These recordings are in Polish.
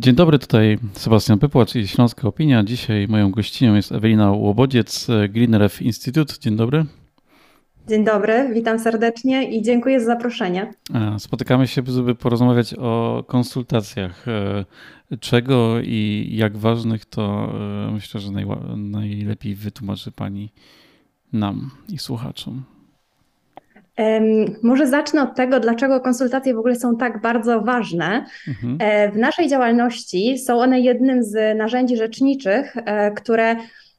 Dzień dobry, tutaj Sebastian Pypłacz i Śląska Opinia. Dzisiaj moją gościnią jest Ewelina Łobodziec, GreenRef Instytut. Dzień dobry. Dzień dobry, witam serdecznie i dziękuję za zaproszenie. Spotykamy się, żeby porozmawiać o konsultacjach. Czego i jak ważnych, to myślę, że najlepiej wytłumaczy Pani nam i słuchaczom. Może zacznę od tego, dlaczego konsultacje w ogóle są tak bardzo ważne. W naszej działalności są one jednym z narzędzi rzeczniczych, które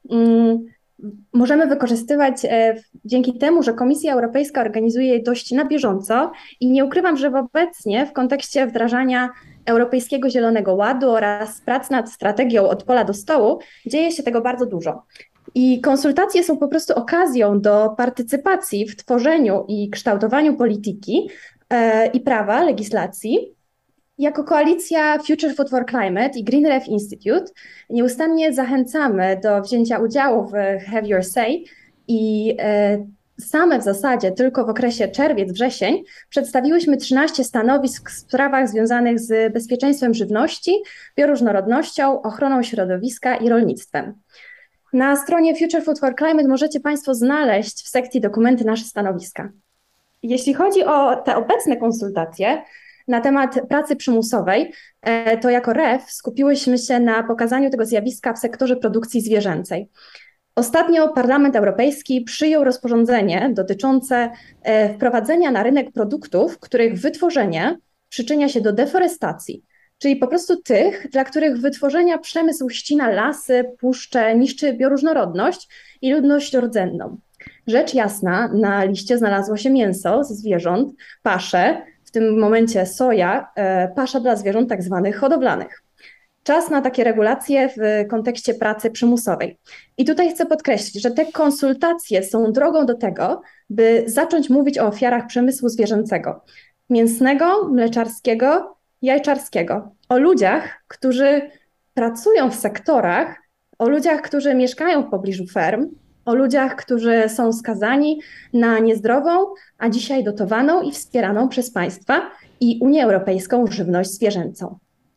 możemy wykorzystywać dzięki temu, że Komisja Europejska organizuje je dość na bieżąco i nie ukrywam, że obecnie w kontekście wdrażania Europejskiego Zielonego Ładu oraz prac nad strategią od pola do stołu dzieje się tego bardzo dużo. I konsultacje są po prostu okazją do partycypacji w tworzeniu i kształtowaniu polityki i prawa, legislacji. Jako koalicja Future Food for Climate i GreenRef Institute nieustannie zachęcamy do wzięcia udziału w Have Your Say i same w zasadzie tylko w okresie czerwiec-wrzesień przedstawiłyśmy 13 stanowisk w sprawach związanych z bezpieczeństwem żywności, bioróżnorodnością, ochroną środowiska i rolnictwem. Na stronie Future Food for Climate możecie Państwo znaleźć w sekcji dokumenty nasze stanowiska. Jeśli chodzi o te obecne konsultacje na temat pracy przymusowej, to jako REF skupiłyśmy się na pokazaniu tego zjawiska w sektorze produkcji zwierzęcej. Ostatnio Parlament Europejski przyjął rozporządzenie dotyczące wprowadzenia na rynek produktów, których wytworzenie przyczynia się do deforestacji, czyli po prostu tych, dla których wytworzenia przemysł ścina lasy, puszcze, niszczy bioróżnorodność i ludność rdzenną. Rzecz jasna, na liście znalazło się mięso ze zwierząt, pasze, w tym momencie soja, pasza dla zwierząt tak zwanych hodowlanych. Czas na takie regulacje w kontekście pracy przymusowej. I tutaj chcę podkreślić, że te konsultacje są drogą do tego, by zacząć mówić o ofiarach przemysłu zwierzęcego, mięsnego, mleczarskiego, jajczarskiego, o ludziach, którzy pracują w sektorach, o ludziach, którzy mieszkają w pobliżu ferm, o ludziach, którzy są skazani na niezdrową, a dzisiaj dotowaną i wspieraną przez państwa i Unię Europejską żywność zwierzęcą.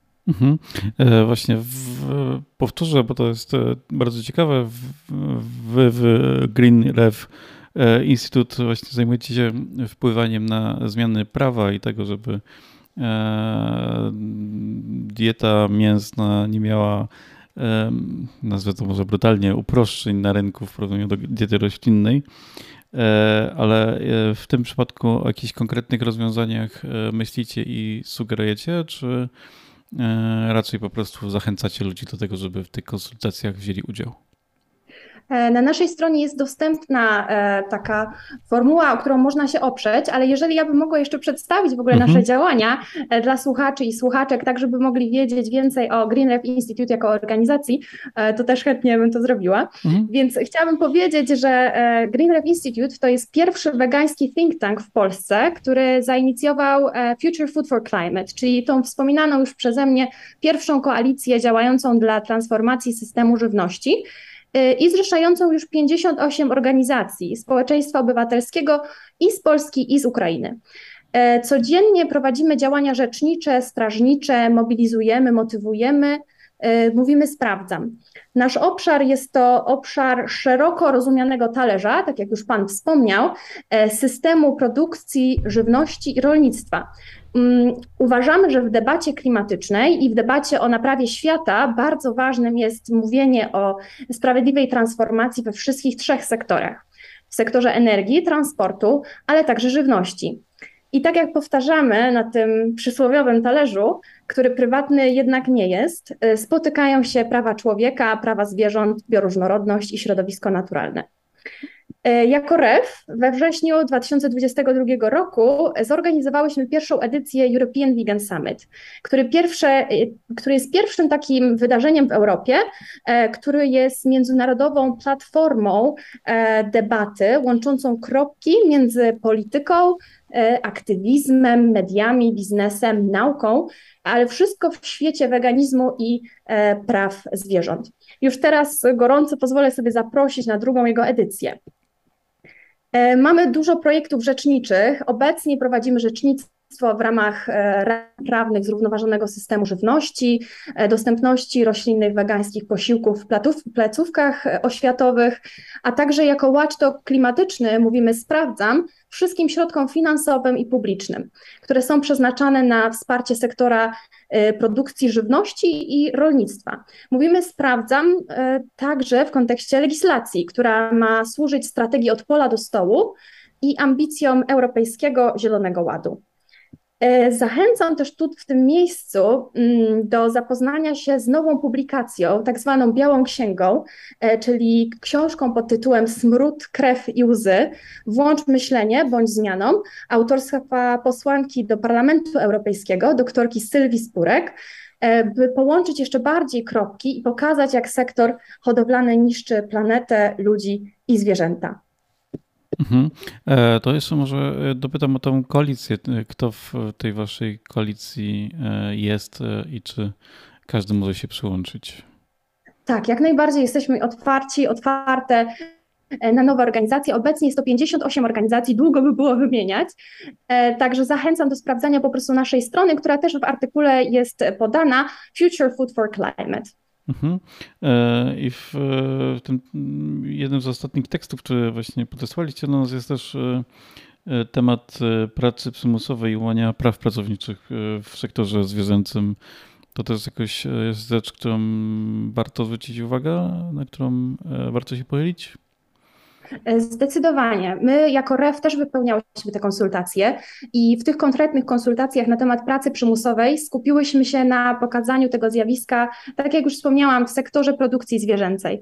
Właśnie powtórzę, bo to jest bardzo ciekawe. W GreenRef Instytut właśnie zajmujecie się wpływaniem na zmiany prawa i tego, żeby dieta mięsna nie miała, nazwę to może brutalnie, uproszczeń na rynku w porównaniu do diety roślinnej, ale w tym przypadku o jakichś konkretnych rozwiązaniach myślicie i sugerujecie, czy raczej po prostu zachęcacie ludzi do tego, żeby w tych konsultacjach wzięli udział? Na naszej stronie jest dostępna taka formuła, o którą można się oprzeć, ale jeżeli ja bym mogła jeszcze przedstawić w ogóle nasze działania dla słuchaczy i słuchaczek, tak żeby mogli wiedzieć więcej o GreenRef Institute jako organizacji, to też chętnie bym to zrobiła. Więc chciałabym powiedzieć, że GreenRef Institute to jest pierwszy wegański think tank w Polsce, który zainicjował Future Food for Climate, czyli tą wspominaną już przeze mnie pierwszą koalicję działającą dla transformacji systemu żywności i zrzeszającą już 58 organizacji społeczeństwa obywatelskiego i z Polski, i z Ukrainy. Codziennie prowadzimy działania rzecznicze, strażnicze, mobilizujemy, motywujemy, mówimy sprawdzam. Nasz obszar jest to obszar szeroko rozumianego talerza, tak jak już Pan wspomniał, systemu produkcji żywności i rolnictwa. Uważamy, że w debacie klimatycznej i w debacie o naprawie świata bardzo ważnym jest mówienie o sprawiedliwej transformacji we wszystkich trzech sektorach. W sektorze energii, transportu, ale także żywności. I tak jak powtarzamy na tym przysłowiowym talerzu, który prywatny jednak nie jest, spotykają się prawa człowieka, prawa zwierząt, bioróżnorodność i środowisko naturalne. Jako REF we wrześniu 2022 roku zorganizowałyśmy pierwszą edycję European Vegan Summit, który jest pierwszym takim wydarzeniem w Europie, który jest międzynarodową platformą debaty łączącą kropki między polityką, aktywizmem, mediami, biznesem, nauką, ale wszystko w świecie weganizmu i praw zwierząt. Już teraz gorąco pozwolę sobie zaprosić na drugą jego edycję. Mamy dużo projektów rzeczniczych. Obecnie prowadzimy rzecznictwo w ramach ram prawnych zrównoważonego systemu żywności, dostępności roślinnych, wegańskich posiłków w placówkach oświatowych, a także jako watchdog klimatyczny mówimy sprawdzam wszystkim środkom finansowym i publicznym, które są przeznaczane na wsparcie sektora produkcji żywności i rolnictwa. Mówimy sprawdzam także w kontekście legislacji, która ma służyć strategii od pola do stołu i ambicjom Europejskiego Zielonego Ładu. Zachęcam też tu w tym miejscu do zapoznania się z nową publikacją, tak zwaną Białą Księgą, czyli książką pod tytułem Smród, krew i łzy. Włącz myślenie bądź zmianą, autorstwa posłanki do Parlamentu Europejskiego, doktorki Sylwii Spurek, by połączyć jeszcze bardziej kropki i pokazać, jak sektor hodowlany niszczy planetę, ludzi i zwierzęta. Mhm. To jeszcze może dopytam o tą koalicję. Kto w tej waszej koalicji jest i czy każdy może się przyłączyć? Tak, jak najbardziej jesteśmy otwarte na nowe organizacje. Obecnie jest to 58 organizacji, długo by było wymieniać. Także zachęcam do sprawdzania po prostu naszej strony, która też w artykule jest podana, Future Food for Climate. Mhm. I w tym jednym z ostatnich tekstów, które właśnie podesłaliście do nas, jest też temat pracy przymusowej i łamania praw pracowniczych w sektorze zwierzęcym. To też jakoś jest rzecz, którą warto zwrócić uwagę, na którą warto się pochylić? Zdecydowanie. My jako REF też wypełniałyśmy te konsultacje i w tych konkretnych konsultacjach na temat pracy przymusowej skupiłyśmy się na pokazaniu tego zjawiska, tak jak już wspomniałam, w sektorze produkcji zwierzęcej.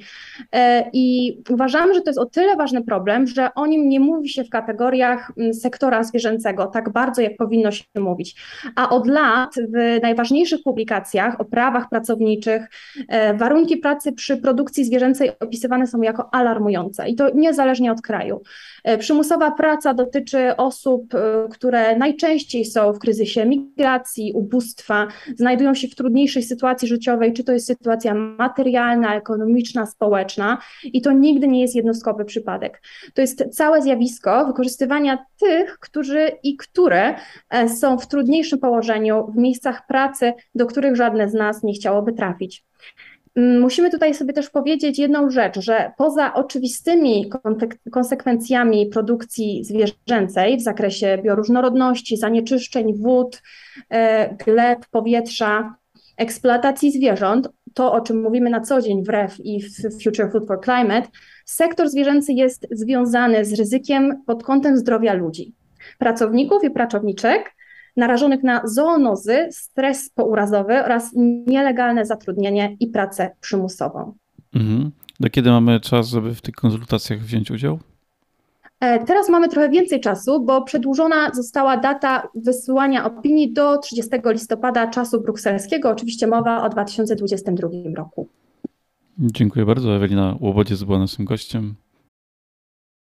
I uważamy, że to jest o tyle ważny problem, że o nim nie mówi się w kategoriach sektora zwierzęcego tak bardzo, jak powinno się mówić. A od lat w najważniejszych publikacjach o prawach pracowniczych warunki pracy przy produkcji zwierzęcej opisywane są jako alarmujące i to niezależnie od kraju. Przymusowa praca dotyczy osób, które najczęściej są w kryzysie migracji, ubóstwa, znajdują się w trudniejszej sytuacji życiowej, czy to jest sytuacja materialna, ekonomiczna, społeczna i to nigdy nie jest jednostkowy przypadek. To jest całe zjawisko wykorzystywania tych, którzy i które są w trudniejszym położeniu w miejscach pracy, do których żadne z nas nie chciałoby trafić. Musimy tutaj sobie też powiedzieć jedną rzecz, że poza oczywistymi konsekwencjami produkcji zwierzęcej w zakresie bioróżnorodności, zanieczyszczeń wód, gleb, powietrza, eksploatacji zwierząt, to o czym mówimy na co dzień w REF i w Future Food for Climate, sektor zwierzęcy jest związany z ryzykiem pod kątem zdrowia ludzi, pracowników i pracowniczek, narażonych na zoonozy, stres pourazowy oraz nielegalne zatrudnienie i pracę przymusową. Mhm. Do kiedy mamy czas, żeby w tych konsultacjach wziąć udział? Teraz mamy trochę więcej czasu, bo przedłużona została data wysyłania opinii do 30 listopada czasu brukselskiego. Oczywiście mowa o 2022 roku. Dziękuję bardzo. Ewelina Łobodziec była naszym gościem.